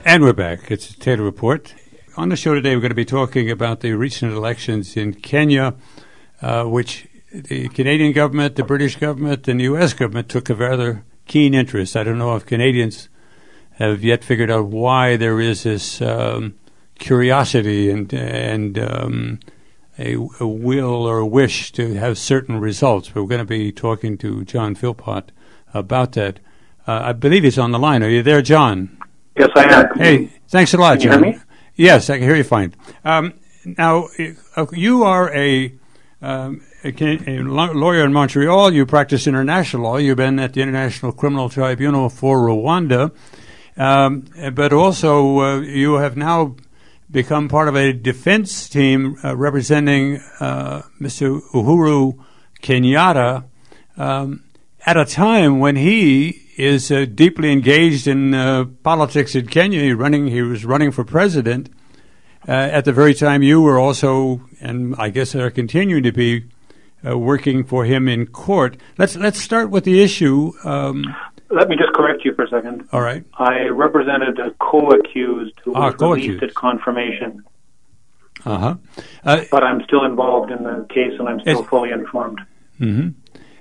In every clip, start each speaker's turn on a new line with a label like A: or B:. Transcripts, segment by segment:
A: And we're back. It's a Taylor Report. On the show today, we're going to be talking about the recent elections in Kenya, which the Canadian government, the British government, and the U.S. government took a rather keen interest. I don't know if Canadians have yet figured out why there is this curiosity and a will or a wish to have certain results. But we're going to be talking to John Philpott about that. I believe he's on the line. Are you there, John?
B: Yes, I am.
A: Hey, thanks a lot, John.
B: Can you hear me?
A: Yes, I can hear you fine. Now, you are a lawyer in Montreal. You practice international law. You've been at the International Criminal Tribunal for Rwanda. But also, you have now become part of a defense team representing Mr. Uhuru Kenyatta at a time when he is deeply engaged in politics in Kenya. He was running for president at the very time you were also, and I guess are continuing to be, working for him in court. Let's start with the issue.
B: Let me just correct you for a second.
A: All right.
B: I represented a co-accused who was released at confirmation.
A: Uh-huh.
B: But I'm still involved in the case, and I'm still fully informed.
A: Mm-hmm.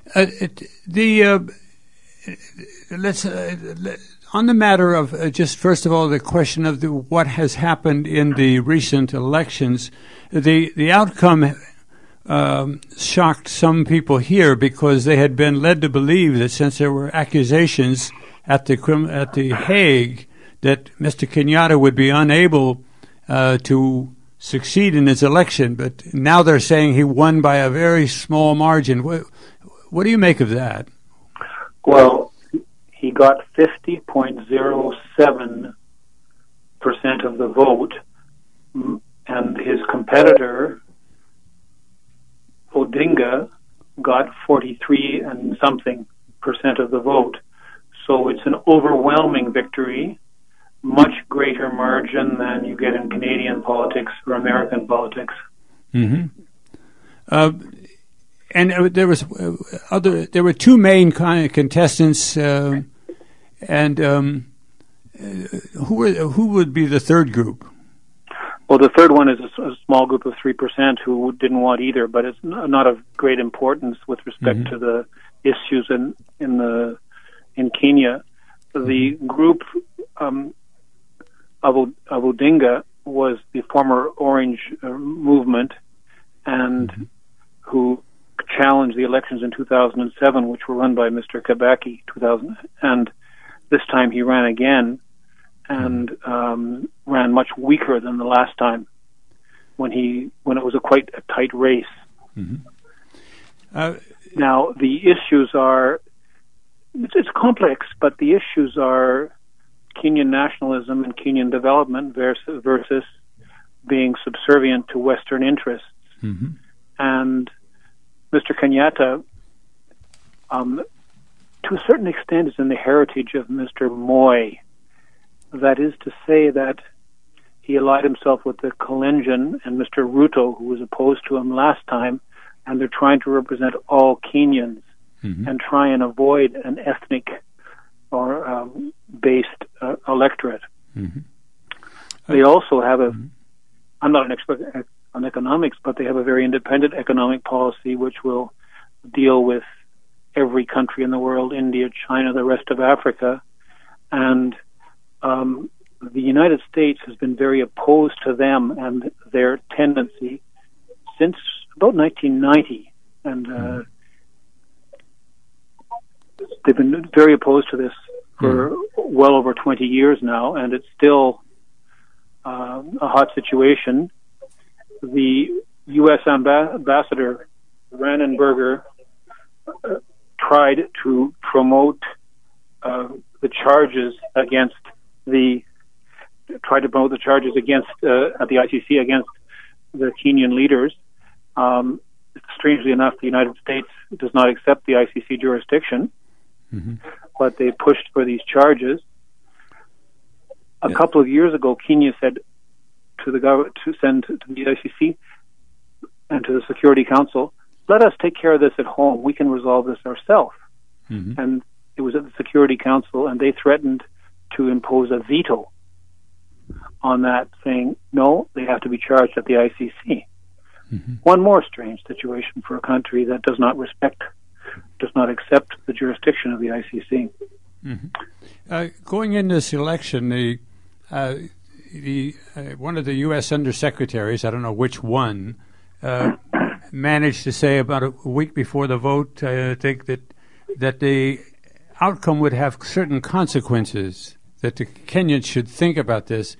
A: On the matter of just first of all the question of what has happened in the recent elections, the outcome shocked some people here because they had been led to believe that since there were accusations at the Hague that Mr. Kenyatta would be unable to succeed in his election, but now they're saying he won by a very small margin. What do you make of that?
B: Well, he got 50.07% of the vote, and his competitor, Odinga, got 43 and something % of the vote. So it's an overwhelming victory, much greater margin than you get in Canadian politics or American politics.
A: Mm-hmm. And there were two main contestants, and who would be the third group?
B: Well, the third one is a small group of 3% who didn't want either, but it's not of great importance with respect to the issues in Kenya. The group of Odinga was the former Orange movement, and who challenged the elections in 2007, which were run by Mr. Kibaki, and this time he ran again, and ran much weaker than the last time when it was quite a tight race.
A: Mm-hmm.
B: Now the issues are it's complex, but the issues are Kenyan nationalism and Kenyan development versus being subservient to Western interests.
A: Mm-hmm.
B: And Mr. Kenyatta, to a certain extent, is in the heritage of Mr. Moi. That is to say that he allied himself with the Kalenjin and Mr. Ruto, who was opposed to him last time, and they're trying to represent all Kenyans and try and avoid an ethnic or based electorate.
A: Mm-hmm.
B: They also have I'm not an expert on economics, but they have a very independent economic policy which will deal with every country in the world, India, China, the rest of Africa. And the United States has been very opposed to them and their tendency since about 1990. And they've been very opposed to this for well over 20 years now, and it's still a hot situation. The U.S. ambassador, Rannenberger, tried to promote the charges against at the ICC against the Kenyan leaders. Strangely enough, the United States does not accept the ICC jurisdiction, but they pushed for these charges. A couple of years ago, Kenya said to the government to send to the ICC and to the Security Council, let us take care of this at home. We can resolve this ourselves. And it was at the Security Council, and they threatened to impose a veto on that, saying, no, they have to be charged at the ICC.
A: Mm-hmm.
B: One more strange situation for a country that does not accept the jurisdiction of the ICC.
A: Mm-hmm. Going into this election, one of the U.S. undersecretaries, I don't know which one, managed to say about a week before the vote, I think that the outcome would have certain consequences, that the Kenyans should think about this.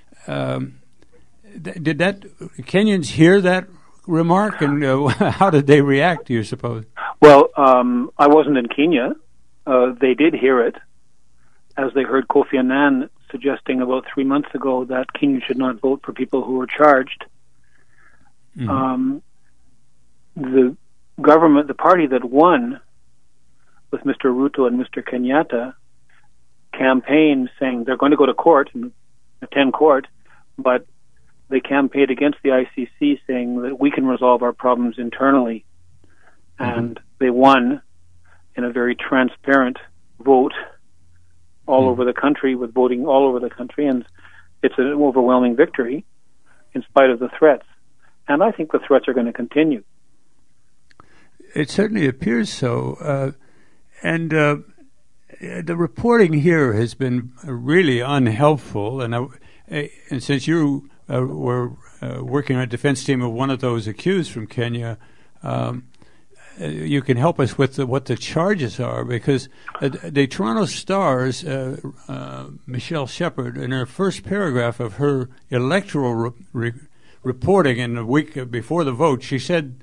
A: Did that Kenyans hear that remark, and how did they react, do you suppose?
B: Well, I wasn't in Kenya. They did hear it, as they heard Kofi Annan suggesting about 3 months ago that Kenya should not vote for people who were charged.
A: Mm-hmm.
B: The government, the party that won with Mr. Ruto and Mr. Kenyatta, campaigned saying they're going to go to court and attend court, but they campaigned against the ICC, saying that we can resolve our problems internally.
A: Mm-hmm.
B: And they won in a very transparent vote all over the country, with voting all over the country, and it's an overwhelming victory in spite of the threats. And I think the threats are going to continue.
A: It certainly appears so. And the reporting here has been really unhelpful. And since you were working on a defense team of one of those accused from Kenya, you can help us with what the charges are, because the Toronto Star's Michelle Shepard, in her first paragraph of her electoral reporting in the week before the vote, she said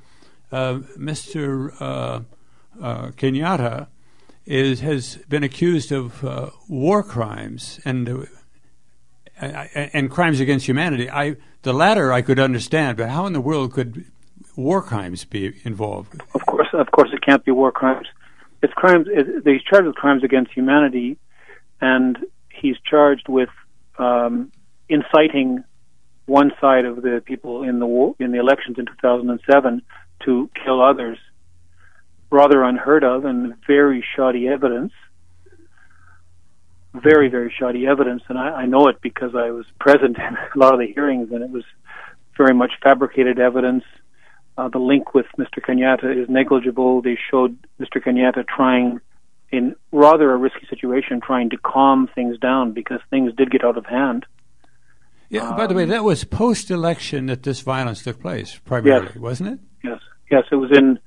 A: Mr. Kenyatta has been accused of war crimes and crimes against humanity. The latter I could understand, but how in the world could war crimes be involved? Of
B: course, it can't be war crimes. It's crimes. He's charged with crimes against humanity, and he's charged with inciting one side of the people in the elections in 2007 to kill others. Rather unheard of and very shoddy evidence. Very, very shoddy evidence, and I know it because I was present in a lot of the hearings, and it was very much fabricated evidence. The link with Mr. Kenyatta is negligible. They showed Mr. Kenyatta trying, in rather a risky situation, trying to calm things down because things did get out of hand.
A: Yeah. By the way, that was post-election that this violence took place, primarily, wasn't it?
B: Yes. It was in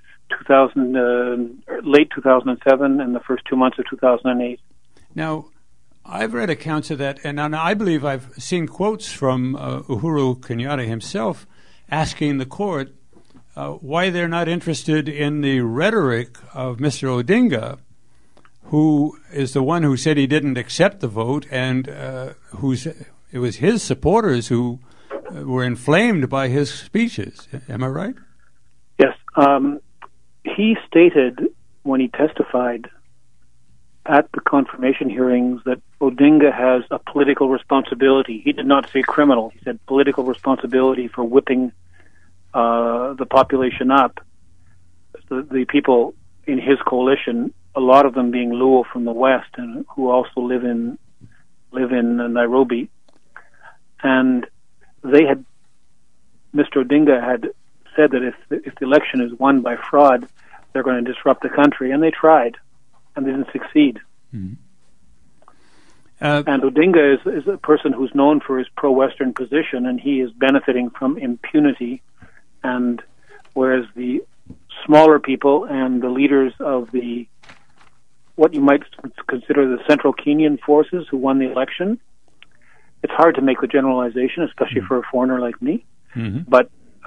B: late 2007 and the first 2 months of 2008.
A: Now, I've read accounts of that, and I believe I've seen quotes from Uhuru Kenyatta himself asking the court why they're not interested in the rhetoric of Mr. Odinga, who is the one who said he didn't accept the vote, and it was his supporters who were inflamed by his speeches. Am I right?
B: Yes. He stated when he testified at the confirmation hearings that Odinga has a political responsibility. He did not say criminal. He said political responsibility for whipping the population up. The people in his coalition, a lot of them being Luo from the West, and who also live in Nairobi, and Mr. Odinga had said that if the election is won by fraud, they're going to disrupt the country, and they tried, and they didn't succeed.
A: Mm-hmm.
B: And Odinga is a person who's known for his pro-Western position, and he is benefiting from impunity. And whereas the smaller people and the leaders of what you might consider the Central Kenyan forces who won the election, it's hard to make the generalization, especially for a foreigner like me.
A: Mm-hmm.
B: But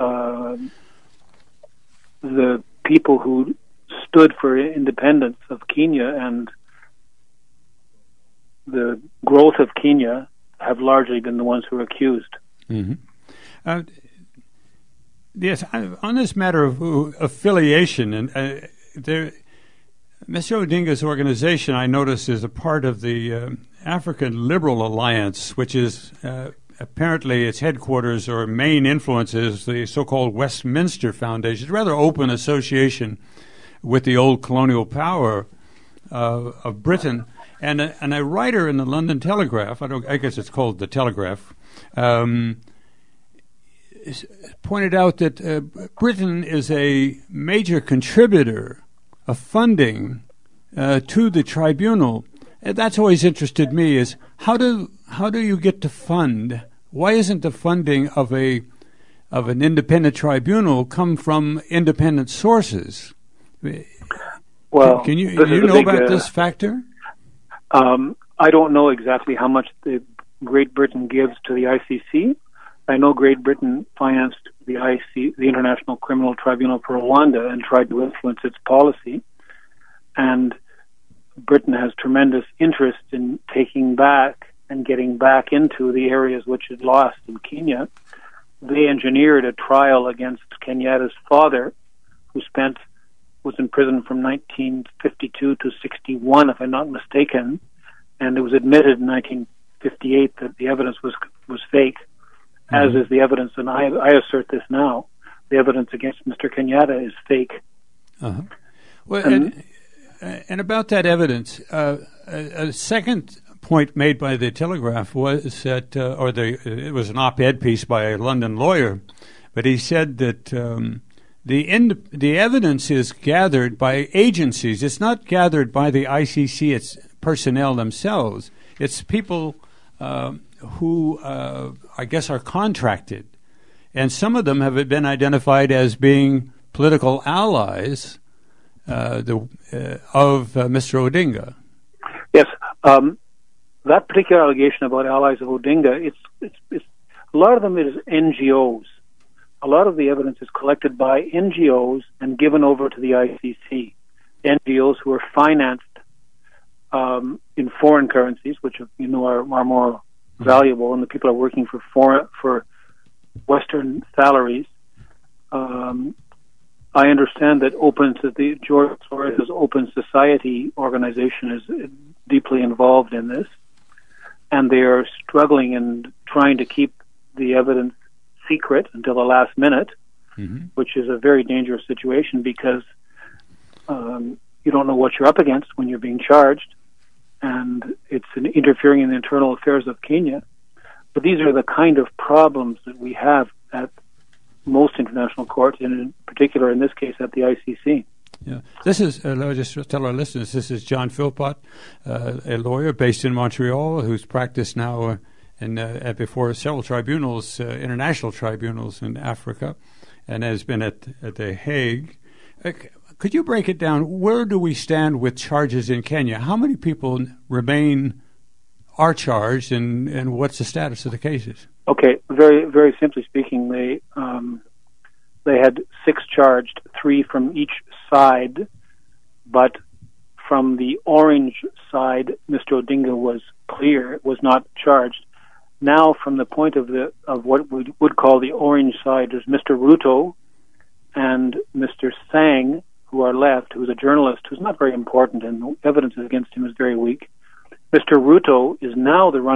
B: the people who stood for independence of Kenya and the growth of Kenya have largely been the ones who are accused.
A: Mm-hmm. Yes, on this matter of affiliation, and Mr. Odinga's organization, I noticed, is a part of the African Liberal Alliance, which is apparently its headquarters or main influence is the so-called Westminster Foundation. It's a rather open association with the old colonial power of Britain. And a writer in the London Telegraph, I guess it's called the Telegraph, pointed out that Britain is a major contributor of funding to the tribunal. And that's always interested me, is how do you get to fund? Why isn't the funding of an independent tribunal come from independent sources?
B: Well,
A: can you know about this factor?
B: I don't know exactly how much Great Britain gives to the ICC. I know Great Britain financed the International Criminal Tribunal for Rwanda, and tried to influence its policy. And Britain has tremendous interest in taking back and getting back into the areas which it lost in Kenya. They engineered a trial against Kenyatta's father, who was in prison from 1952 to 61, if I'm not mistaken, and it was admitted in 1958 that the evidence was fake, as is the evidence, and I assert this now. The evidence against Mr. Kenyatta is fake.
A: Uh-huh. Well, and about that evidence, a second point made by the Telegraph was that, it was an op-ed piece by a London lawyer, but he said that the evidence is gathered by agencies. It's not gathered by the ICC, its personnel themselves. It's people who, I guess, are contracted. And some of them have been identified as being political allies of Mr. Odinga.
B: Yes. That particular allegation about allies of Odinga, it's a lot of them is NGOs. A lot of the evidence is collected by NGOs and given over to the ICC. NGOs who are financed in foreign currencies, which are more valuable, and the people are working for Western salaries. I understand that the George Soros' Open Society organization is deeply involved in this, and they are struggling and trying to keep the evidence secret until the last minute, which is a very dangerous situation because you don't know what you're up against when you're being charged, and it's interfering in the internal affairs of Kenya. But these are the kind of problems that we have at most international courts, and in particular, in this case, at the ICC.
A: Yeah, this is. I'll just tell our listeners. This is John Philpott, a lawyer based in Montreal, who's practiced now before several tribunals, international tribunals in Africa, and has been at The Hague. Could you break it down? Where do we stand with charges in Kenya? How many people are charged, and what's the status of the cases?
B: Okay, very, very simply speaking, they had 6 charged, 3 from each side, but from the orange side, Mr. Odinga was clear, was not charged. Now, from the point of what we would call the orange side, there's Mr. Ruto and Mr. Sang, who are left, who's a journalist who's not very important, and the evidence against him is very weak. Mr. Ruto is now the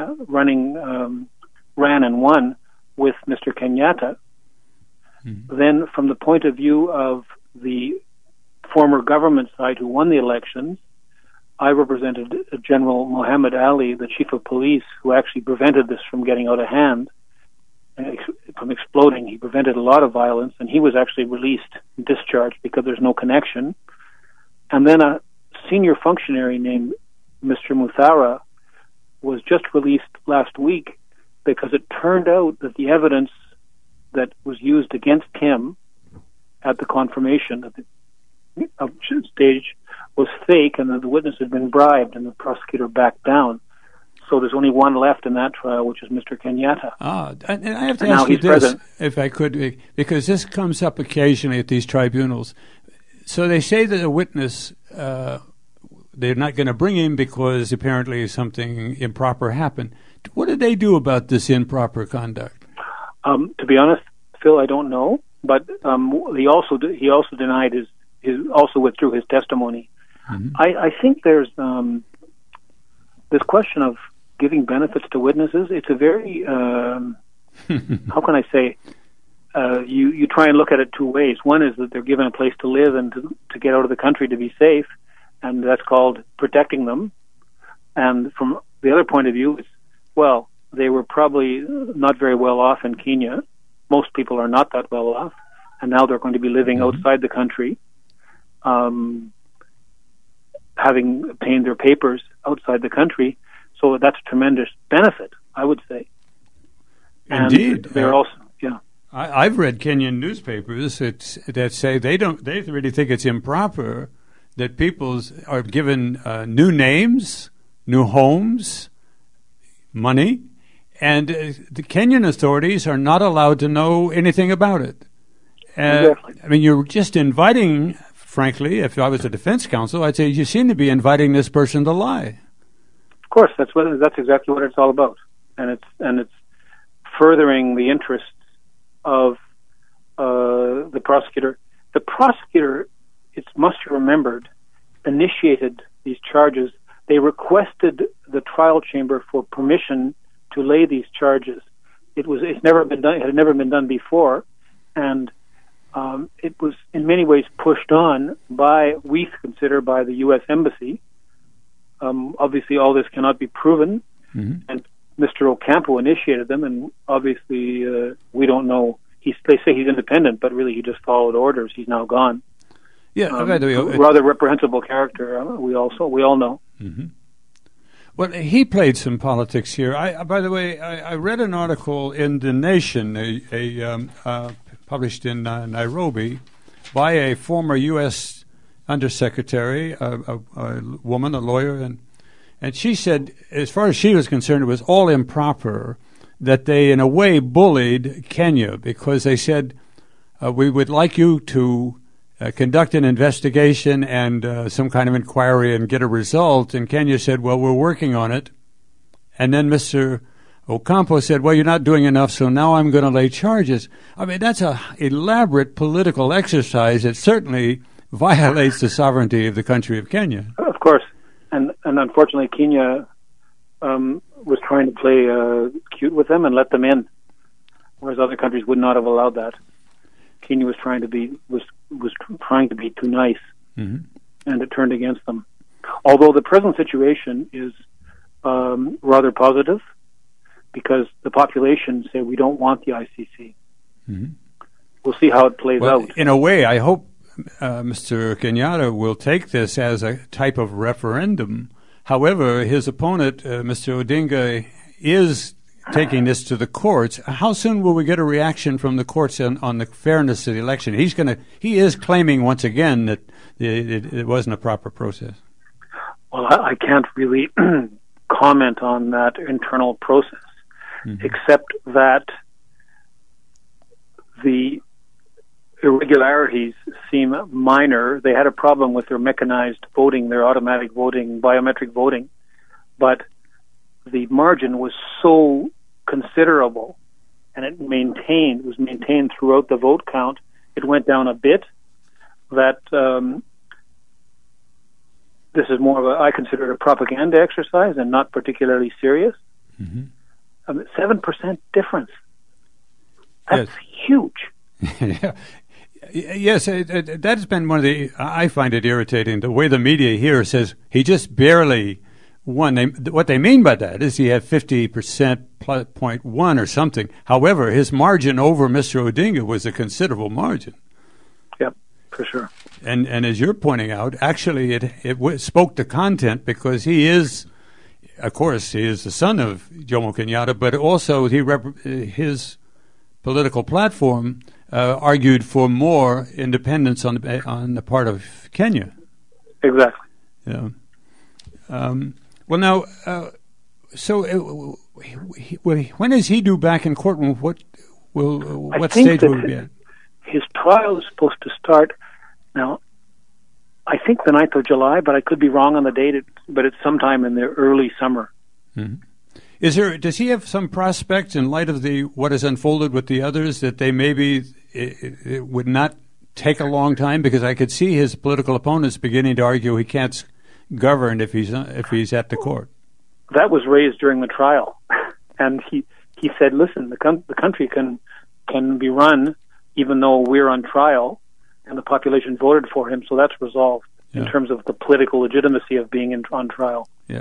B: ran and won with Mr. Kenyatta. Then, from the point of view of the former government side who won the elections, I represented General Mohammed Ali, the chief of police, who actually prevented this from getting out of hand, from exploding. He prevented a lot of violence, and he was actually released and discharged because there's no connection. And then a senior functionary named Mr. Muthara was just released last week because it turned out that the evidence that was used against him at the confirmation at the stage was fake, and that the witness had been bribed, and the prosecutor backed down. So there's only one left in that trial, which is Mr. Kenyatta.
A: And I have to ask you this, if I could, because this comes up occasionally at these tribunals. So they say that a witness, they're not going to bring him because apparently something improper happened. What did they do about this improper conduct?
B: To be honest, Phil, I don't know. But he also denied he also withdrew his testimony. I think there's this question of giving benefits to witnesses. It's a very how can I say? You try and look at it two ways. One is that they're given a place to live and to get out of the country to be safe, and that's called protecting them. And from the other point of view, it's, well, they were probably not very well off in Kenya. Most people are not that well off, and now they're going to be living outside the country, having obtained their papers outside the country. So that's a tremendous benefit, I would say.
A: Indeed,
B: and they're also, yeah.
A: I've read Kenyan newspapers that say they really think it's improper that people are given new names, new homes, money, and the Kenyan authorities are not allowed to know anything about it.
B: Exactly.
A: I mean, you're just inviting, frankly, if I was a defense counsel, I'd say you seem to be inviting this person to lie.
B: Of course, that's exactly what it's all about, and it's furthering the interests of the prosecutor. The prosecutor, it must be remembered, initiated these charges. They requested the trial chamber for permission to lay these charges. It's never been done. It had never been done before, and it was in many ways pushed on by, we consider, by the U.S. Embassy. Obviously, all this cannot be proven, and Mr. Ocampo initiated them, and obviously we don't know. They say he's independent, but really he just followed orders. He's now gone.
A: Yeah,
B: rather reprehensible character. We all know.
A: Mm-hmm. Well, he played some politics here. By the way, I read an article in The Nation, published in Nairobi, by a former U.S. undersecretary, a woman, a lawyer, and she said, as far as she was concerned, it was all improper that they, in a way, bullied Kenya because they said, we would like you to conduct an investigation and some kind of inquiry and get a result. And Kenya said, well, we're working on it. And then Mr. Ocampo said, well, you're not doing enough, so now I'm going to lay charges. I mean, that's an elaborate political exercise. It certainly violates the sovereignty of the country of Kenya.
B: Of course. And unfortunately, Kenya was trying to play cute with them and let them in, whereas other countries would not have allowed that. Kenya was trying to be too nice, and it turned against them. Although the present situation is rather positive, because the population say we don't want the ICC. We'll see how it plays out.
A: In a way, I hope Mr. Kenyatta will take this as a type of referendum. However, his opponent, Mr. Odinga, is taking this to the courts. How soon will we get a reaction from the courts on the fairness of the election? He is claiming once again that it wasn't a proper process.
B: Well, I can't really comment on that internal process, except that the irregularities seem minor. They had a problem with their mechanized voting, their automatic voting, biometric voting, but the margin was so considerable, and it was maintained throughout the vote count. It went down a bit. That this is more of I consider it a propaganda exercise and not particularly serious. 7% difference. That's huge.
A: Yeah. Yes, that has been one of the. I find it irritating the way the media here says he just barely won. What they mean by that is he had 50% 0.1 or something. However, his margin over Mr. Odinga was a considerable margin.
B: Yep, for sure.
A: And as you're pointing out, actually it spoke to content because he is, of course, he is the son of Jomo Kenyatta, but also his political platform argued for more independence on the part of Kenya.
B: Exactly.
A: Yeah. Well, now, so when is he due back in court? What stage will he be at?
B: His trial is supposed to start now. I think the 9th of July, but I could be wrong on the date. But it's sometime in the early summer.
A: Does he have some prospects in light of what has unfolded with the others that they maybe it would not take a long time? Because I could see his political opponents beginning to argue he can't govern if he's at the court.
B: That was raised during the trial, and he said, "Listen, the country can be run even though we're on trial, and the population voted for him, so that's resolved in terms of the political legitimacy of being on trial."
A: Yeah.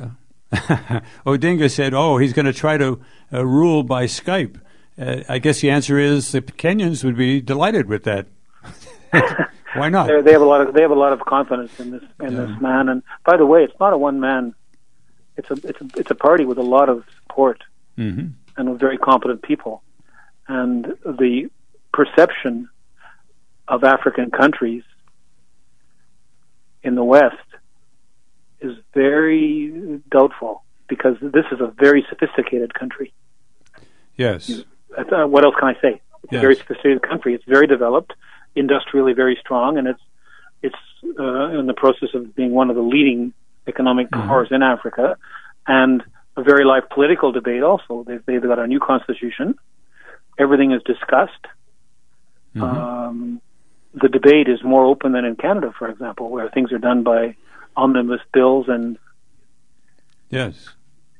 A: Odinga said, he's going to try to rule by Skype. I guess the answer is the Kenyans would be delighted with that. Why not?
B: They have a lot of confidence in this man. And by the way, it's not a one man. It's a party with a lot of support and with very competent people. And the perception of African countries in the West is very doubtful because this is a very sophisticated country.
A: Yes.
B: What else can I say? It's a very sophisticated country. It's very developed, industrially very strong, and it's in the process of being one of the leading economic powers in Africa, and a very live political debate also. They've got a new constitution. Everything is discussed. The debate is more open than in Canada, for example, where things are done by omnibus bills and...
A: Yes.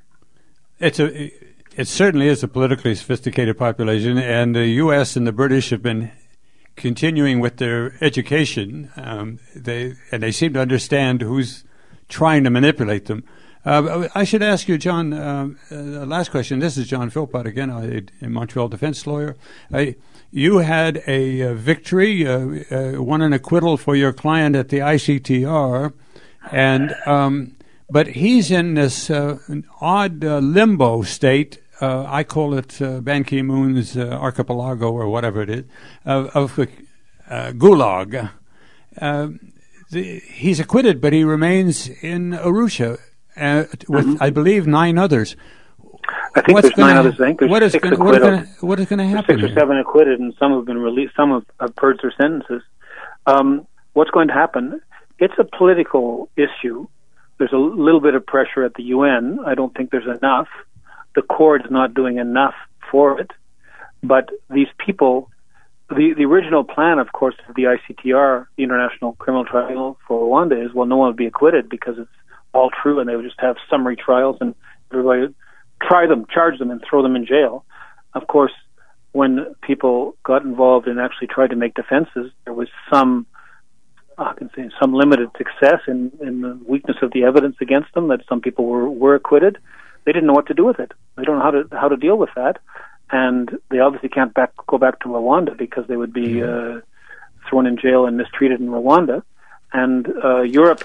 A: It certainly is a politically sophisticated population, and the U.S. and the British have been continuing with their education. They seem to understand who's trying to manipulate them. I should ask you, John, last question. This is John Philpott again, a Montreal defense lawyer. You had a victory, won an acquittal for your client at the ICTR, and but he's in this odd limbo state. I call it Ban Ki-moon's archipelago or whatever it is, of Gulag. He's acquitted, but he remains in Arusha with, I believe, 9 others.
B: I think there's 9 others. I think there's 6 acquitted.
A: What is going to happen?
B: 6 or 7 acquitted, and some have been released. Some have purged their sentences. What's going to happen? It's a political issue. There's a little bit of pressure at the UN. I don't think there's enough. The court is not doing enough for it. But these people, the original plan, of course, of the ICTR, the International Criminal Tribunal for Rwanda, is, well, no one would be acquitted because it's all true, and they would just have summary trials and everybody would charge them, and throw them in jail. Of course, when people got involved and actually tried to make defenses, there was some limited success in the weakness of the evidence against them, that some people were acquitted. They didn't know what to do with it. They don't know how to deal with that, and they obviously can't go back to Rwanda because they would be thrown in jail and mistreated in Rwanda, and Europe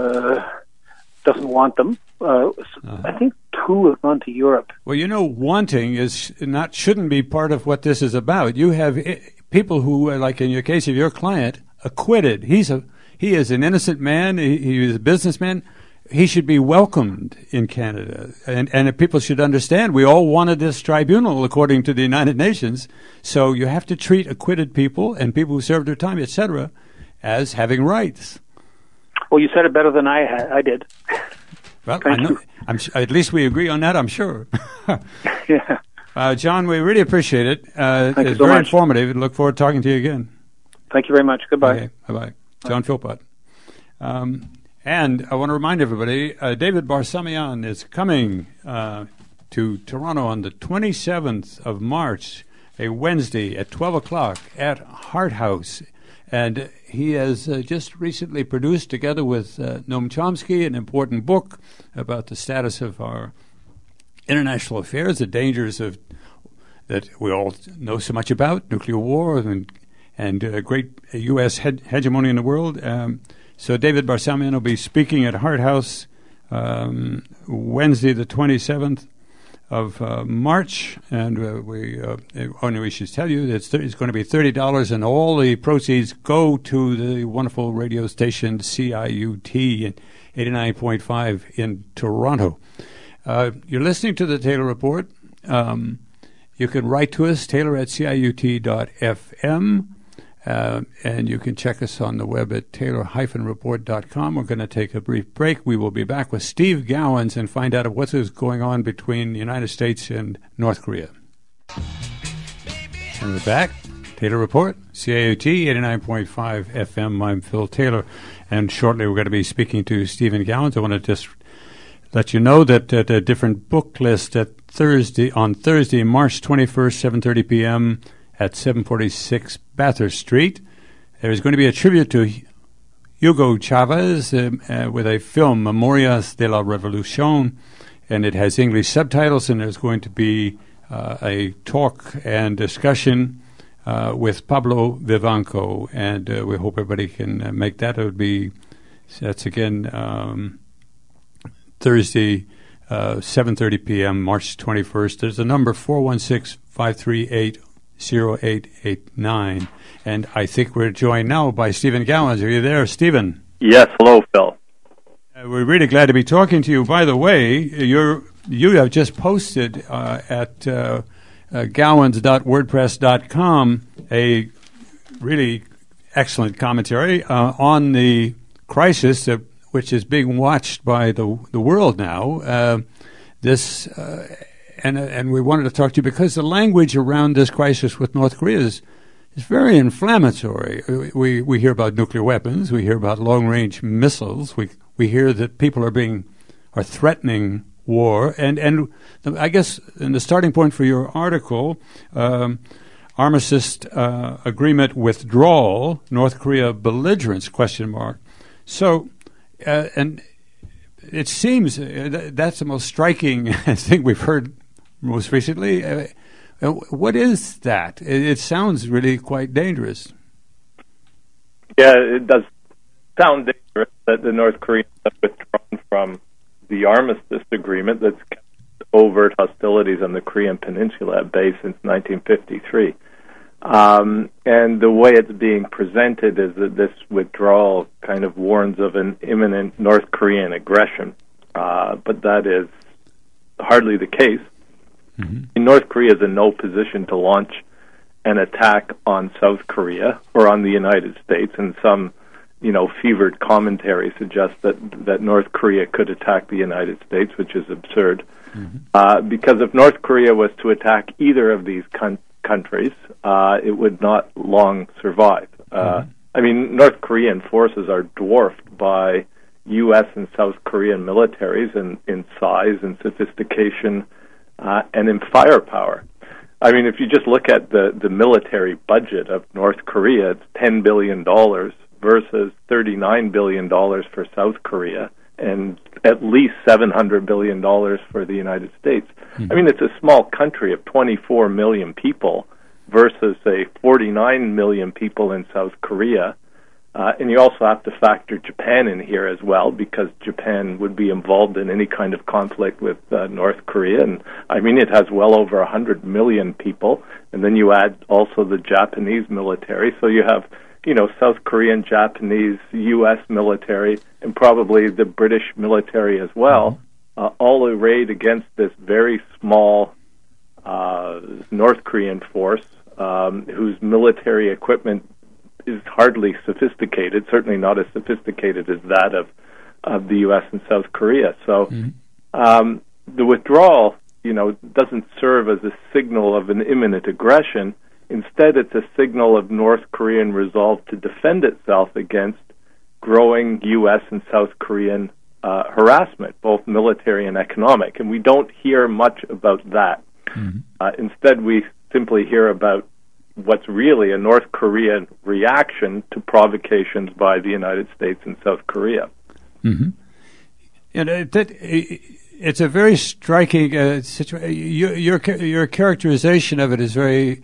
B: doesn't want them. I think 2 have gone to Europe.
A: Well, wanting shouldn't be part of what this is about. You have people who, like in your case of your client, acquitted. He is an innocent man. He is a businessman. He should be welcomed in Canada, and people should understand we all wanted this tribunal according to the United Nations. So you have to treat acquitted people and people who served their time, etc., as having rights.
B: Well, you said it better than I did.
A: Well, I know. At least we agree on that, I'm sure.
B: Yeah.
A: John, we really appreciate it. It's
B: so
A: very
B: much.
A: informative. Look forward to talking to you again.
B: Thank you very much. Goodbye.
A: Okay, bye-bye. John Philpott. And I want to remind everybody, David Barsamian is coming to Toronto on the 27th of March, a Wednesday at 12 o'clock at Hart House. And he has just recently produced, together with Noam Chomsky, an important book about the status of our international affairs, the dangers that we all know so much about, nuclear war and great U.S. hegemony in the world. So David Barsamian will be speaking at Hart House Wednesday the 27th of March, and we should tell you that it's going to be $30, and all the proceeds go to the wonderful radio station CIUT 89.5 in Toronto. You're listening to the Taylor Report. You can write to us, taylor@ciut.fm, and you can check us on the web at taylor-report.com. We're going to take a brief break. We will be back with Steve Gowans and find out what is going on between the United States and North Korea. And we're back. Taylor Report, CIUT 89.5 FM. I'm Phil Taylor, and shortly we're going to be speaking to Stephen Gowans. I want to just let you know that at a different book list on Thursday, March 21st, 7:30 p.m., at 746 Bathurst Street, there is going to be a tribute to Hugo Chavez with a film, Memorias de la Revolución. and it has English subtitles, and there's going to be a talk and discussion with Pablo Vivanco, and we hope everybody can make that. That's again Thursday, 7:30 p.m., March 21st. There's a number 416-538-0889, and I think we're joined now by Stephen Gowans. Are you there, Stephen?
C: Yes, hello, Phil.
A: We're really glad to be talking to you. By the way, you have just posted at gowans.wordpress.com a really excellent commentary on the crisis which is being watched by the world now. And we wanted to talk to you because the language around this crisis with North Korea is very inflammatory. We hear about nuclear weapons. We hear about long-range missiles. We hear that people are threatening war. And I guess in the starting point for your article, armistice agreement withdrawal, North Korea belligerence, ? So, and it seems that's the most striking thing we've heard most recently. What is that? It sounds really quite dangerous.
C: Yeah, it does sound dangerous that the North Koreans have withdrawn from the armistice agreement that's kept overt hostilities on the Korean Peninsula at bay since 1953. And the way it's being presented is that this withdrawal kind of warns of an imminent North Korean aggression, but that is hardly the case. Mm-hmm. North Korea is in no position to launch an attack on South Korea or on the United States, and some, fevered commentary suggests that North Korea could attack the United States, which is absurd. Mm-hmm. Because if North Korea was to attack either of these countries, it would not long survive. Mm-hmm. North Korean forces are dwarfed by U.S. and South Korean militaries in size and sophistication and in firepower. If you just look at the military budget of North Korea, it's $10 billion versus $39 billion for South Korea and at least $700 billion for the United States. Mm-hmm. It's a small country of 24 million people versus, say, 49 million people in South Korea. And you also have to factor Japan in here as well, because Japan would be involved in any kind of conflict with North Korea. And, it has well over 100 million people. And then you add also the Japanese military. So you have, South Korean, Japanese, U.S. military, and probably the British military as well, all arrayed against this very small North Korean force whose military equipment is hardly sophisticated, certainly not as sophisticated as that of the U.S. and South Korea. So the withdrawal, doesn't serve as a signal of an imminent aggression. Instead, it's a signal of North Korean resolve to defend itself against growing U.S. and South Korean harassment, both military and economic. And we don't hear much about that. Mm-hmm. Instead, we simply hear about what's really a North Korean reaction to provocations by the United States and South Korea. Mm-hmm.
A: And it's a very striking situation. Your characterization of it is very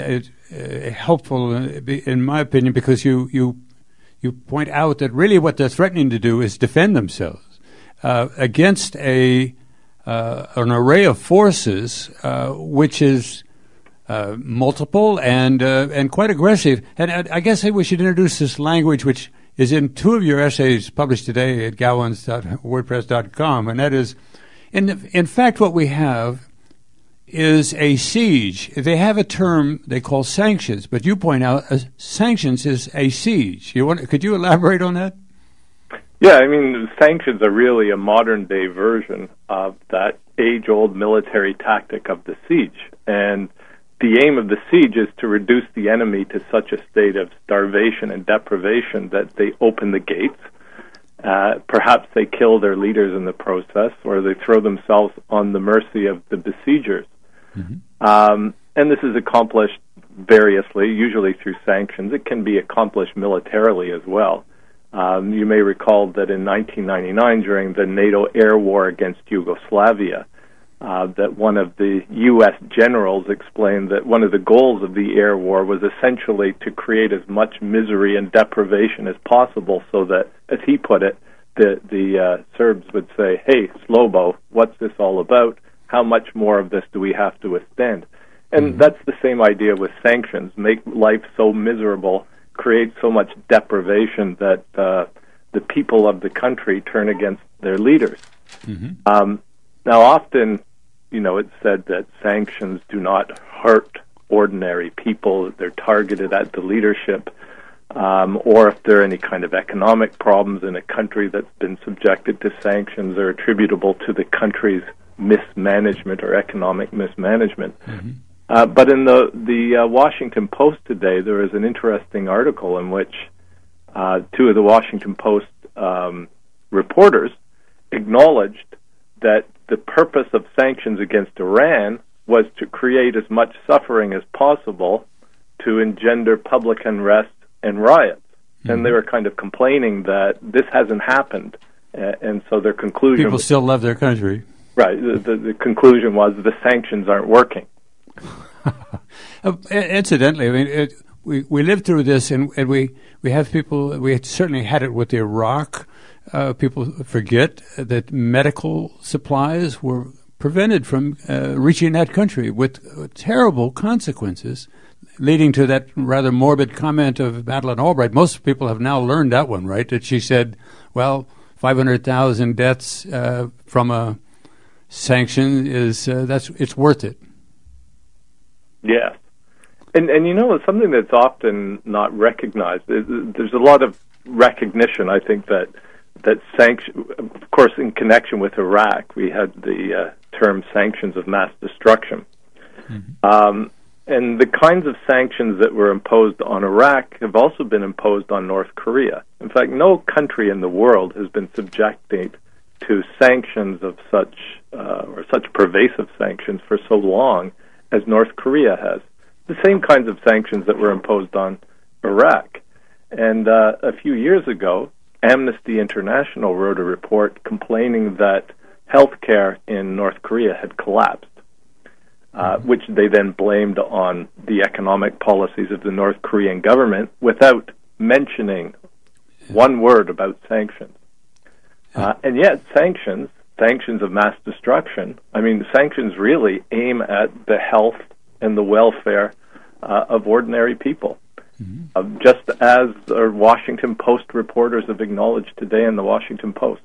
A: helpful, in my opinion, because you point out that really what they're threatening to do is defend themselves against an array of forces which is multiple and quite aggressive. And I guess we should introduce this language, which is in two of your essays published today at gowans.wordpress.com, and that is, in fact, what we have is a siege. They have a term they call sanctions, but you point out sanctions is a siege. Could you elaborate on that?
C: Yeah, sanctions are really a modern-day version of that age-old military tactic of the siege. And the aim of the siege is to reduce the enemy to such a state of starvation and deprivation that they open the gates. Perhaps they kill their leaders in the process, or they throw themselves on the mercy of the besiegers. Mm-hmm. And this is accomplished variously, usually through sanctions. It can be accomplished militarily as well. You may recall that in 1999, during the NATO air war against Yugoslavia, that one of the U.S. generals explained that one of the goals of the air war was essentially to create as much misery and deprivation as possible so that, as he put it, the Serbs would say, "Hey, Slobo, what's this all about? How much more of this do we have to withstand?" And that's the same idea with sanctions. Make life so miserable, create so much deprivation that the people of the country turn against their leaders. Now, often, it's said that sanctions do not hurt ordinary people. They're targeted at the leadership, or if there are any kind of economic problems in a country that's been subjected to sanctions, are attributable to the country's mismanagement or economic mismanagement. But in the Washington Post today, there is an interesting article in which two of the Washington Post reporters acknowledged that the purpose of sanctions against Iran was to create as much suffering as possible to engender public unrest and riots. And they were kind of complaining that this hasn't happened. And so their conclusion...
A: People still love their country.
C: Right. The conclusion was the sanctions aren't working.
A: Incidentally, I mean, we lived through this, and we have people. We certainly had it with Iraq. People forget that medical supplies were prevented from reaching that country with terrible consequences, leading to that rather morbid comment of Madeleine Albright. Most people have now learned that one, right? That she said, "Well, 500,000 deaths from a sanction it's worth it."
C: Yes. And it's something that's often not recognized. There's a lot of recognition, I think, that sanction, of course, in connection with Iraq, we had the term sanctions of mass destruction. And the kinds of sanctions that were imposed on Iraq have also been imposed on North Korea. In fact, no country in the world has been subjected to sanctions of such pervasive sanctions for so long as North Korea has. The same kinds of sanctions that were imposed on Iraq. And a few years ago, Amnesty International wrote a report complaining that healthcare in North Korea had collapsed, which they then blamed on the economic policies of the North Korean government without mentioning one word about sanctions. And yet sanctions of mass destruction, I mean, sanctions really aim at the health and the welfare of ordinary people. Just as our Washington Post reporters have acknowledged today in the Washington Post.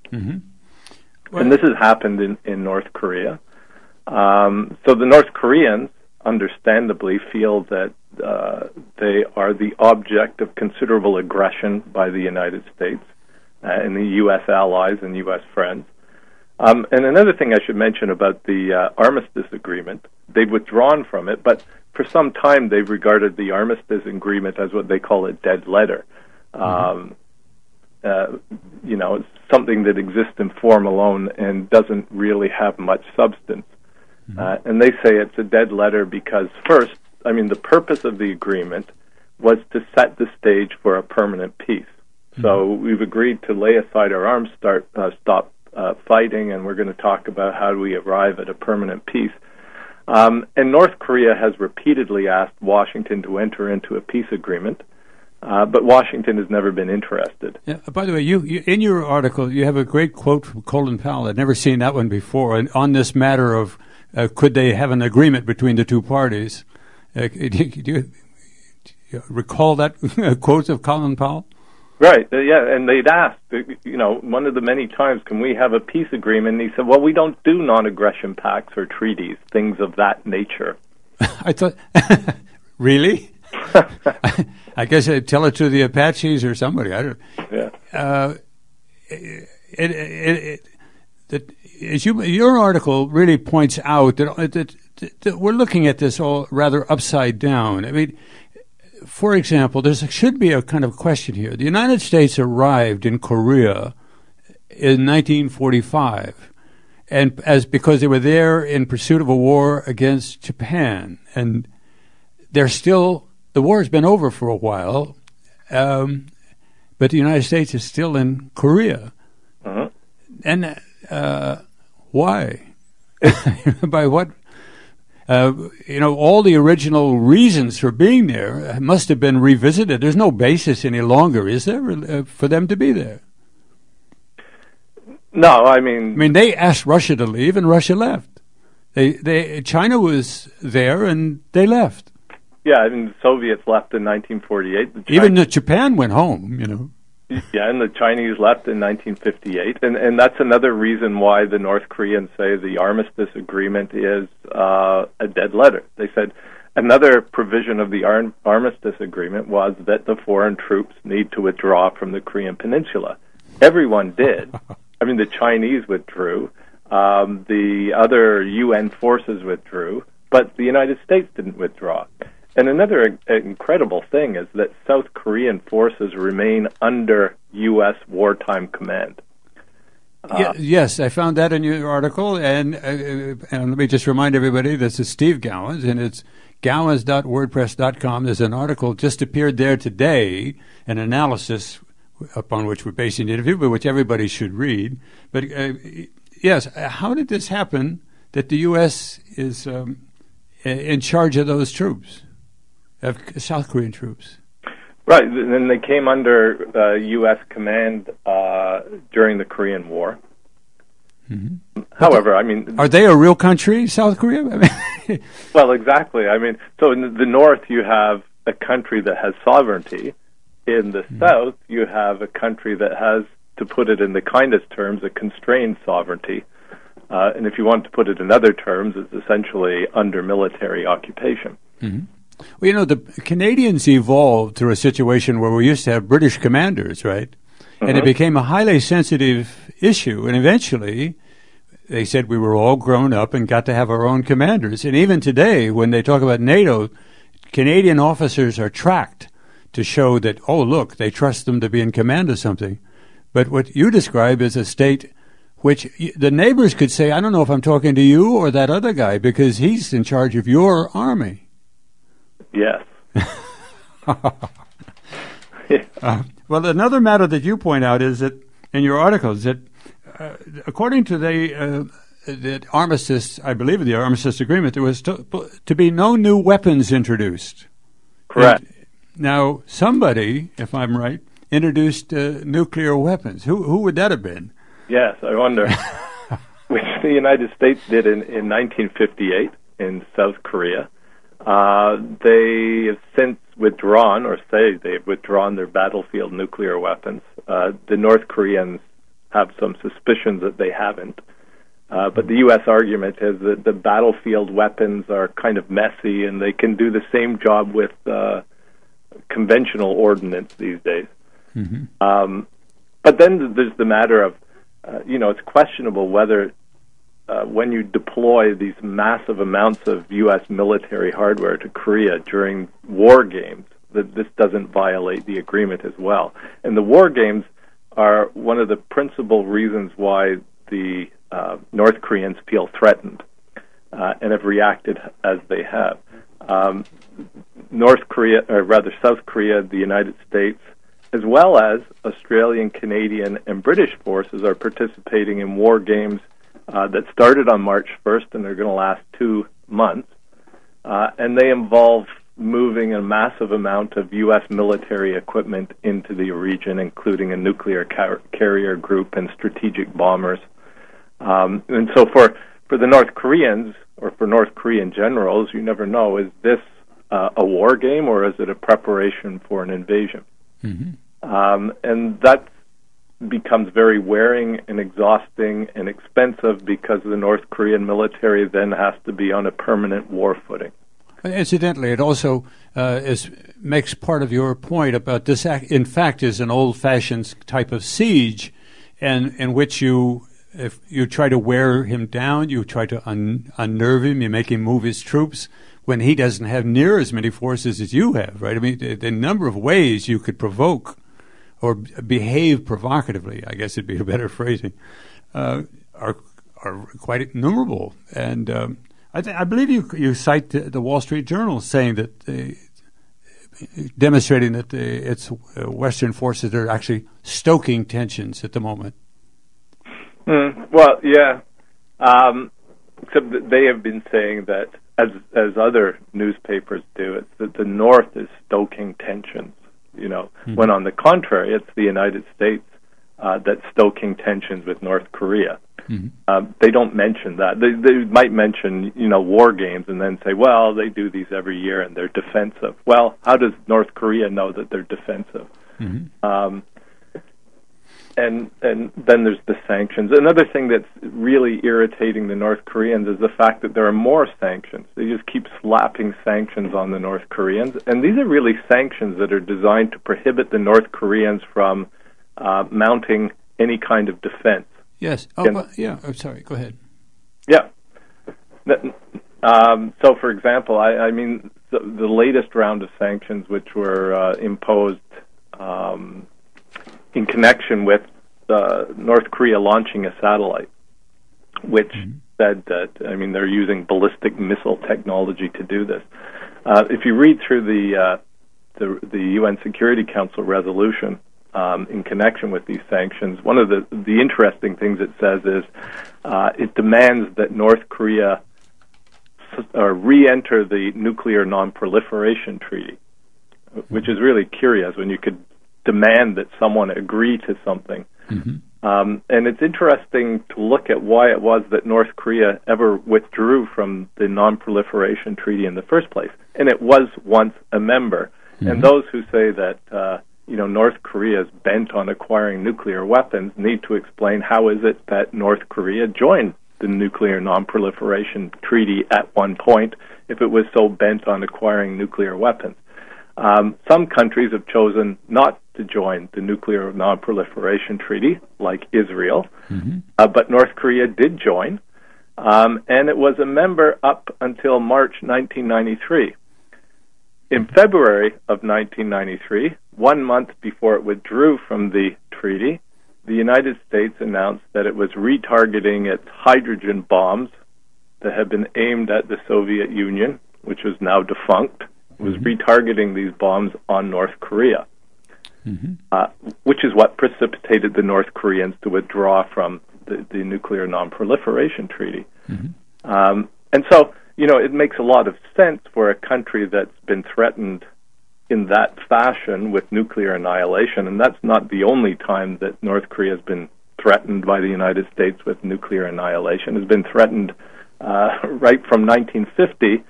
C: And this has happened in North Korea. So the North Koreans, understandably, feel that they are the object of considerable aggression by the United States and the U.S. allies and U.S. friends. And another thing I should mention about the armistice agreement, they've withdrawn from it, but for some time they've regarded the armistice agreement as what they call a dead letter. It's something that exists in form alone and doesn't really have much substance. And they say it's a dead letter because, first, the purpose of the agreement was to set the stage for a permanent peace. So we've agreed to lay aside our arms, stop fighting, and we're going to talk about how do we arrive at a permanent peace. And North Korea has repeatedly asked Washington to enter into a peace agreement, but Washington has never been interested.
A: Yeah, by the way, you in your article, you have a great quote from Colin Powell. I'd never seen that one before, and on this matter of could they have an agreement between the two parties. Do you recall that quote of Colin Powell?
C: Right, and they'd asked, one of the many times, can we have a peace agreement? And he said, well, we don't do non-aggression pacts or treaties, things of that nature.
A: I thought, really? I guess I'd tell it to the Apaches or somebody. I don't. Yeah. Your article really points out that we're looking at this all rather upside down. I mean, for example, there should be a kind of question here. The United States arrived in Korea in 1945, and because they were there in pursuit of a war against Japan, and the war has been over for a while. but the United States is still in Korea.
C: Uh-huh.
A: And why? By what? All the original reasons for being there must have been revisited. There's no basis any longer, is there, for them to be there?
C: No, I mean,
A: they asked Russia to leave, and Russia left. China was there, and they left.
C: Yeah, I mean, the Soviets left in 1948.
A: Even Japan went home,
C: Yeah, and the Chinese left in 1958, and that's another reason why the North Koreans say the armistice agreement is a dead letter. They said another provision of the armistice agreement was that the foreign troops need to withdraw from the Korean Peninsula. Everyone did. I mean, the Chinese withdrew, the other UN forces withdrew, but the United States didn't withdraw. And another incredible thing is that South Korean forces remain under U.S. wartime command.
A: Yes, I found that in your article, and let me just remind everybody, this is Steve Gowans, and it's gowans.wordpress.com. There's an article just appeared there today, an analysis upon which we're basing the interview, but which everybody should read. But yes, how did this happen that the U.S. is in charge of those troops? Of South Korean troops.
C: Right, and they came under U.S. command during the Korean War. Mm-hmm. However, I mean...
A: Are they a real country, South Korea?
C: Well, exactly. I mean, so in the north you have a country that has sovereignty. In the south you have a country that has, to put it in the kindest terms, a constrained sovereignty. And if you want to put it in other terms, it's essentially under military occupation.
A: Mm-hmm. Well, the Canadians evolved through a situation where we used to have British commanders, right? Mm-hmm. And it became a highly sensitive issue. And eventually, they said we were all grown up and got to have our own commanders. And even today, when they talk about NATO, Canadian officers are tracked to show that, oh, look, they trust them to be in command of something. But what you describe is a state which the neighbors could say, I don't know if I'm talking to you or that other guy because he's in charge of your army.
C: Yes.
A: Well, another matter that you point out is that in your articles that according to the armistice, I believe the armistice agreement, there was to be no new weapons introduced.
C: Correct.
A: And now, somebody, if I'm right, introduced nuclear weapons. Who would that have been?
C: Yes, I wonder. Which the United States did in 1958 in South Korea. They have since withdrawn, or say they've withdrawn their battlefield nuclear weapons. The North Koreans have some suspicions that they haven't. But the U.S. argument is that the battlefield weapons are kind of messy and they can do the same job with conventional ordnance these days. Mm-hmm. But then there's the matter of, it's questionable whether when you deploy these massive amounts of U.S. military hardware to Korea during war games, that this doesn't violate the agreement as well. And the war games are one of the principal reasons why the North Koreans feel threatened and have reacted as they have. South Korea, the United States, as well as Australian, Canadian, and British forces are participating in war games that started on March 1st, and they're going to last 2 months. And they involve moving a massive amount of U.S. military equipment into the region, including a nuclear carrier group and strategic bombers. And so for the North Koreans, or for North Korean generals, you never know, is this a war game or is it a preparation for an invasion? Mm-hmm. And that becomes very wearing and exhausting and expensive because the North Korean military then has to be on a permanent war footing.
A: Incidentally, it also makes part of your point about this, in fact, is an old-fashioned type of siege, and in which if you try to wear him down, you try to unnerve him, you make him move his troops when he doesn't have near as many forces as you have, right? I mean, the number of ways you could provoke or behave provocatively, I guess it'd be a better phrasing, are quite innumerable. And I believe you cite the Wall Street Journal saying that demonstrating that it's Western forces are actually stoking tensions at the moment.
C: Well, yeah. Except that they have been saying that, as other newspapers do, it's that the North is stoking tensions. When on the contrary, it's the United States that's stoking tensions with North Korea. They don't mention that. They might mention, war games and then say, well, they do these every year and they're defensive. Well, how does North Korea know that they're defensive? And then there's the sanctions. Another thing that's really irritating the North Koreans is the fact that there are more sanctions. They just keep slapping sanctions on the North Koreans. And these are really sanctions that are designed to prohibit the North Koreans from mounting any kind of defense.
A: Yes. I'm sorry. Go ahead.
C: Yeah. So, for example, the latest round of sanctions, which were imposed in connection with North Korea launching a satellite, which said that, they're using ballistic missile technology to do this. If you read through the UN Security Council resolution in connection with these sanctions, one of the interesting things it says is it demands that North Korea re-enter the Nuclear Non-Proliferation Treaty, which is really curious when you could demand that someone agree to something. And it's interesting to look at why it was that North Korea ever withdrew from the Non-Proliferation Treaty in the first place. And it was once a member. And those who say that North Korea is bent on acquiring nuclear weapons need to explain how is it that North Korea joined the Nuclear Non-Proliferation Treaty at one point if it was so bent on acquiring nuclear weapons. Some countries have chosen not to join the Nuclear Non-Proliferation Treaty, like Israel, but North Korea did join, and it was a member up until March 1993. In February of 1993, 1 month before it withdrew from the treaty, the United States announced that it was retargeting its hydrogen bombs that had been aimed at the Soviet Union, which was now defunct. It was retargeting these bombs on North Korea, which is what precipitated the North Koreans to withdraw from the Nuclear Non-Proliferation Treaty. And so, it makes a lot of sense for a country that's been threatened in that fashion with nuclear annihilation, and that's not the only time that North Korea has been threatened by the United States with nuclear annihilation. It's been threatened right from 1950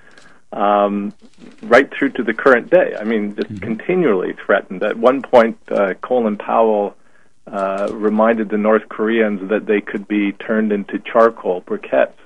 C: right through to the current day. Just continually threatened. At one point, Colin Powell reminded the North Koreans that they could be turned into charcoal briquettes.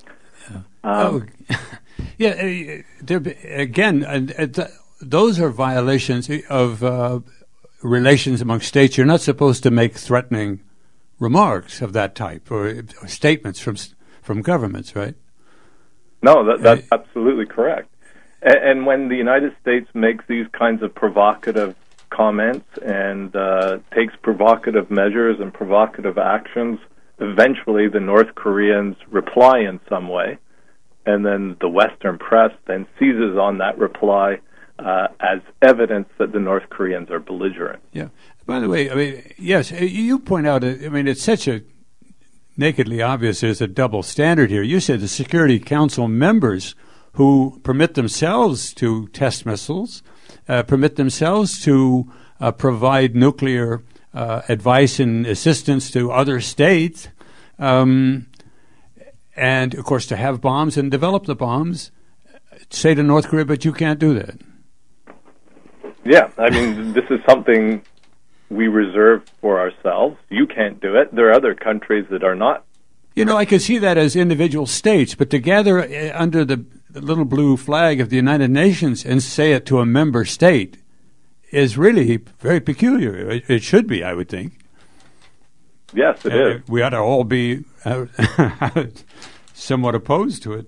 A: Those are violations of relations among states. You're not supposed to make threatening remarks of that type or statements from governments, right?
C: No, that's absolutely correct. And when the United States makes these kinds of provocative comments and takes provocative measures and provocative actions, eventually the North Koreans reply in some way, and then the Western press then seizes on that reply as evidence that the North Koreans are belligerent.
A: Yeah. By the way, yes, you point out, it's such a nakedly obvious there's a double standard here. You said the Security Council members who permit themselves to test missiles, permit themselves to provide nuclear advice and assistance to other states, and, of course, to have bombs and develop the bombs, say to North Korea, but you can't do that.
C: Yeah, this is something we reserve for ourselves. You can't do it. There are other countries that are not.
A: I could see that as individual states, but to gather under the little blue flag of the United Nations and say it to a member state is really very peculiar. It should be, I would think.
C: Yes, it is.
A: We ought to all be somewhat opposed to it.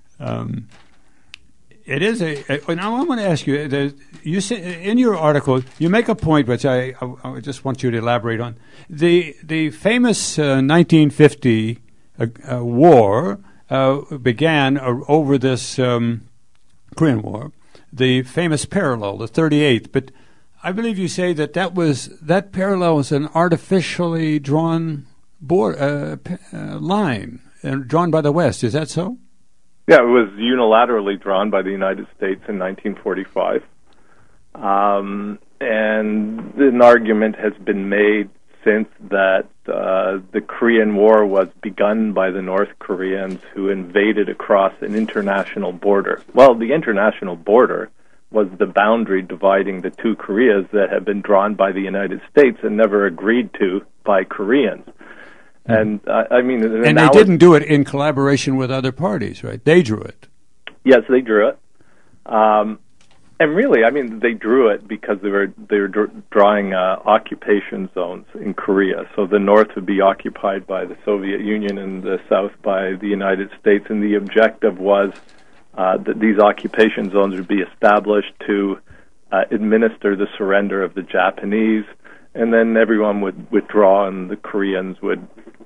A: It is now I want to ask you, you say, in your article, you make a point which I just want you to elaborate on. The famous 1950 war began over this Korean War, the famous parallel, the 38th. But I believe you say that parallel was an artificially drawn line drawn by the West. Is that so?
C: Yeah, it was unilaterally drawn by the United States in 1945. And an argument has been made since that the Korean War was begun by the North Koreans who invaded across an international border. Well, the international border was the boundary dividing the two Koreas that had been drawn by the United States and never agreed to by Koreans. And
A: and they didn't do it in collaboration with other parties, right? They drew it.
C: Yes, they drew it. And really, they drew it because they were drawing occupation zones in Korea. So the north would be occupied by the Soviet Union and the south by the United States. And the objective was that these occupation zones would be established to administer the surrender of the Japanese. And then everyone would withdraw, and the Koreans would,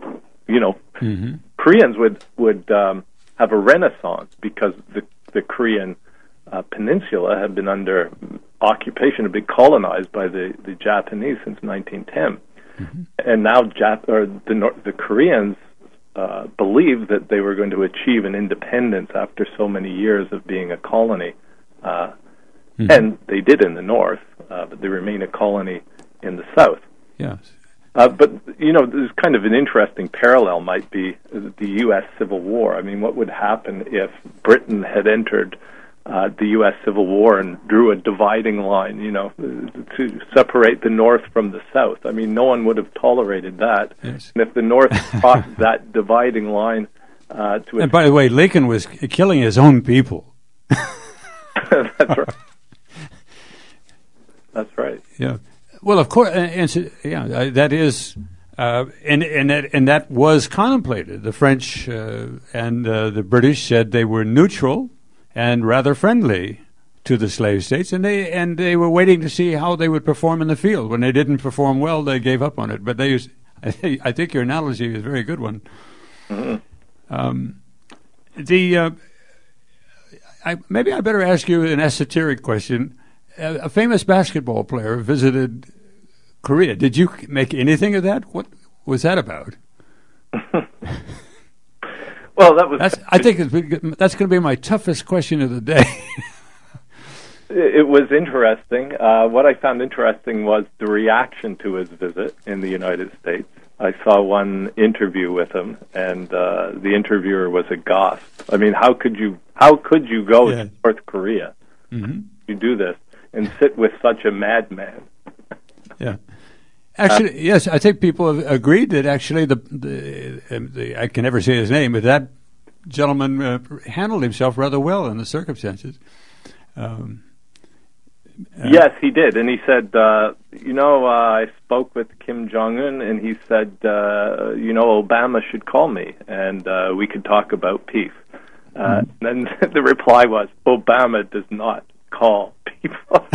C: Koreans would have a renaissance because the Korean peninsula had been under occupation, had been colonized by the Japanese since 1910. And now the Koreans believed that they were going to achieve an independence after so many years of being a colony. And they did in the north, but they remain a colony in the south.
A: Yes.
C: But, there's kind of an interesting parallel might be the U.S. Civil War. What would happen if Britain had entered the U.S. Civil War and drew a dividing line, to separate the North from the South? No one would have tolaerated that.
A: Yes.
C: And if the North crossed that dividing line
A: And by the way, Lincoln was killing his own people.
C: That's right. That's right.
A: Yeah. Well, of course, that is, and that was contemplated. The French and the British said they were neutral and rather friendly to the slave states, and they were waiting to see how they would perform in the field. When they didn't perform well, they gave up on it. But I think your analogy is a very good one. Mm-hmm. Maybe I better ask you an esoteric question. A famous basketball player visited Korea. Did you make anything of that? What was that about?
C: Well, that was.
A: I think that's going to be my toughest question of the day.
C: It was interesting. What I found interesting was the reaction to his visit in the United States. I saw one interview with him, and the interviewer was aghast. I mean, how could you go to North Korea? Mm-hmm. You do this and sit with such a madman. Yeah.
A: Actually, yes, I think people have agreed that actually the I can never say his name, but that gentleman handled himself rather well in the circumstances.
C: Yes, he did, and he said, I spoke with Kim Jong-un, and he said, Obama should call me, and we could talk about peace. And then the reply was, Obama does not call people.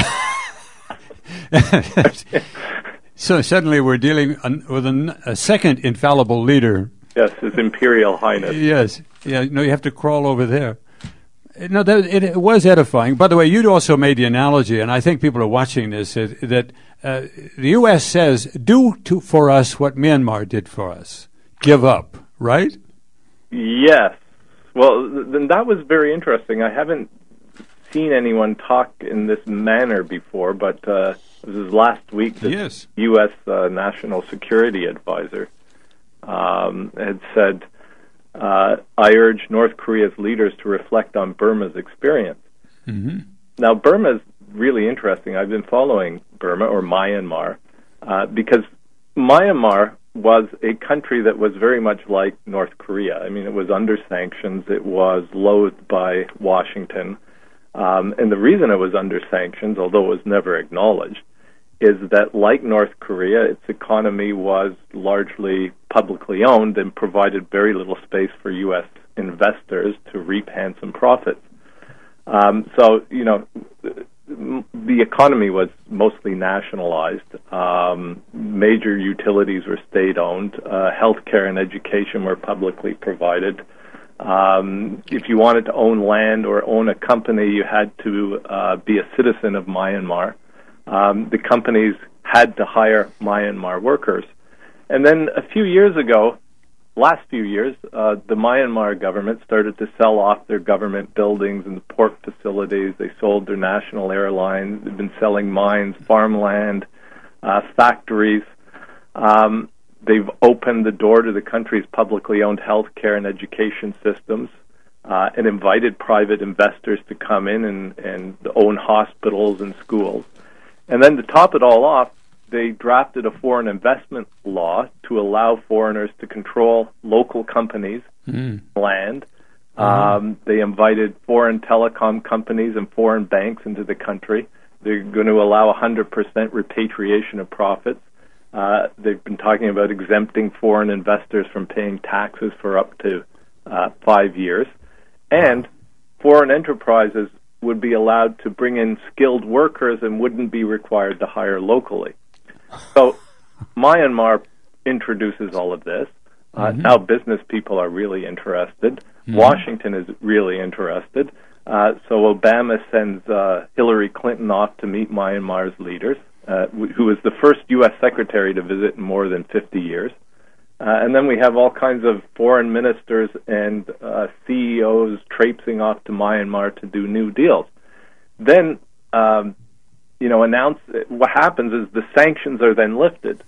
A: So suddenly we're dealing with a second infallible leader.
C: Yes, His Imperial Highness.
A: Yes. Yeah, you have to crawl over there. No, it was edifying. By the way, you'd also made the analogy, and I think people are watching this, that the U.S. says, do for us what Myanmar did for us. Give up, right?
C: Yes. Well, then that was very interesting. I haven't seen anyone talk in this manner before, but this is last week the U.S. National Security Advisor had said, I urge North Korea's leaders to reflect on Burma's experience. Mm-hmm. Now, Burma is really interesting. I've been following Burma, or Myanmar, because Myanmar was a country that was very much like North Korea. I mean, it was under sanctions. It was loathed by Washington. And the reason it was under sanctions, although it was never acknowledged, is that, like North Korea, its economy was largely publicly owned and provided very little space for U.S. investors to reap handsome profits. So, the economy was mostly nationalized. Major utilities were state-owned. Healthcare and education were publicly provided. If you wanted to own land or own a company, you had to be a citizen of Myanmar. The companies had to hire Myanmar workers. And then a few years ago, last few years, the Myanmar government started to sell off their government buildings and port facilities. They sold their national airlines. They've been selling mines, farmland, factories. They've opened the door to the country's publicly owned healthcare and education systems and invited private investors to come in and own hospitals and schools. And then to top it all off, they drafted a foreign investment law to allow foreigners to control local companies, land. They invited foreign telecom companies and foreign banks into the country. They're going to allow 100% repatriation of profits. They've been talking about exempting foreign investors from paying taxes for up to 5 years. And foreign enterprises would be allowed to bring in skilled workers and wouldn't be required to hire locally. So Myanmar introduces all of this. Now business people are really interested. Washington is really interested. So Obama sends Hillary Clinton off to meet Myanmar's leaders, who was the first U.S. secretary to visit in more than 50 years. And then we have all kinds of foreign ministers and CEOs traipsing off to Myanmar to do new deals. Then, what happens is the sanctions are then lifted.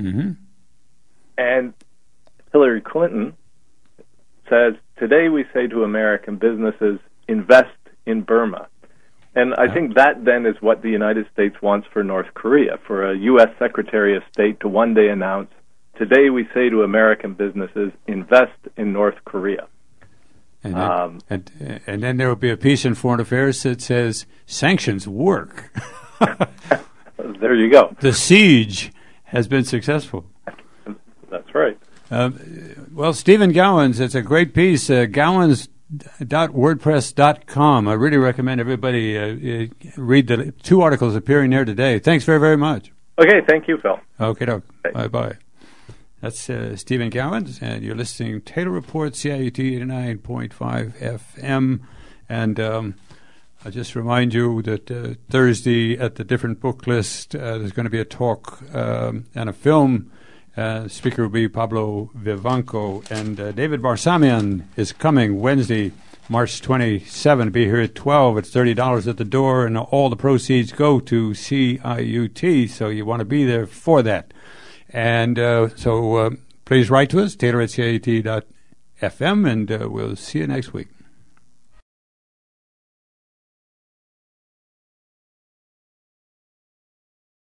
C: And Hillary Clinton says, today we say to American businesses, invest in Burma. And I think that then is what the United States wants for North Korea, for a U.S. Secretary of State to one day announce, today we say to American businesses, invest in North Korea.
A: And then there will be a piece in Foreign Affairs that says, sanctions work.
C: There you go.
A: The siege has been successful.
C: That's right.
A: Well, Stephen Gowans, it's a great piece, gowans.wordpress.com. I really recommend everybody read the 2 articles appearing there today. Thanks very, very much.
C: Okay, thank you, Phil.
A: Okay, bye-bye. That's Stephen Gowans, and you're listening to Taylor Report, CIUT 89.5 FM. And I'll just remind you that Thursday at the Different Book List, there's going to be a talk and a film. Speaker will be Pablo Vivanco, and David Barsamian is coming Wednesday, March 27. Be here at 12. It's $30 at the door, and all the proceeds go to CIUT, so you want to be there for that. And so please write to us, Taylor at CIUT.FM, and we'll see you next week.